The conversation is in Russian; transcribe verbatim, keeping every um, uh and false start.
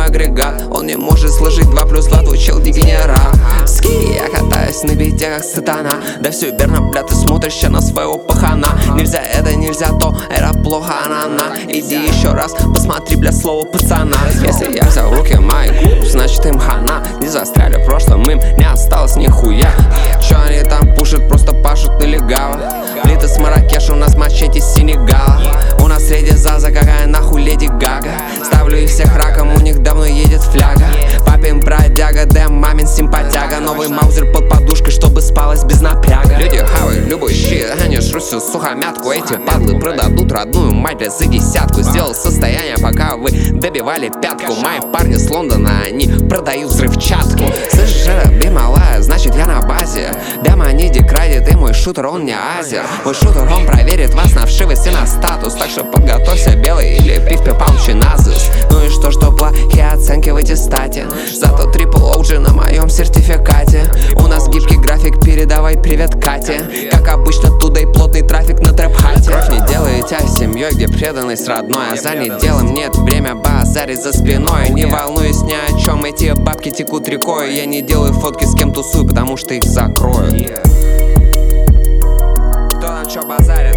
мой агрегат. Он не может сложить два плюс два, твой чел дегенерат. Ски, я катаюсь на бите как сатана. Да все верно, бля, ты смотришь на своего пахана. Нельзя это, нельзя то, это плохо, она, она. Иди еще раз, посмотри, бля, слово пацана. Если я взял в руки майку, значит им хана. Не застряли в прошлом, им не осталось нихуя. Чё они там пушат, просто пашут налегало. Плиты с Маракеша, у нас мачете с Сенегала. У нас среди заза, какая нахуй Леди Гага. Ставлю их всех раком, у них давно едет фляга. Папин бродяга, дэм, мамин симпатяга. Новый маузер под подушкой, чтобы спалось без напряга. Люди хавают любой щит, они жрут всю сухомятку. Эти падлы продадут родную мать за десятку. Сделал состояние, пока вы добивали пятку. Мои парни с Лондона, они продают взрывчатку. Слышишь, это би малая, значит я на базе. Бяма не декрадит, и мой шутер, он не азер. Мой шутер, он проверит вас на вшивость и на статус. Так что подготовься, белый или пиф-пипам-чиназис. Ну и что, что плохие оценки в аттестате. Зато трипл оуджи на моем сертификате. У нас гибкий график, передавай привет Кате. Как обычно, туда и плотный трафик на трэп-хате. Кровь не делает тебя семьей, где преданность родной. А за неделом нет время базарить за спиной. Не волнуюсь ни о чем, эти бабки текут рекой. Я не делаю фотки с кем тусую, потому что их закрою. Кто на чё базарит?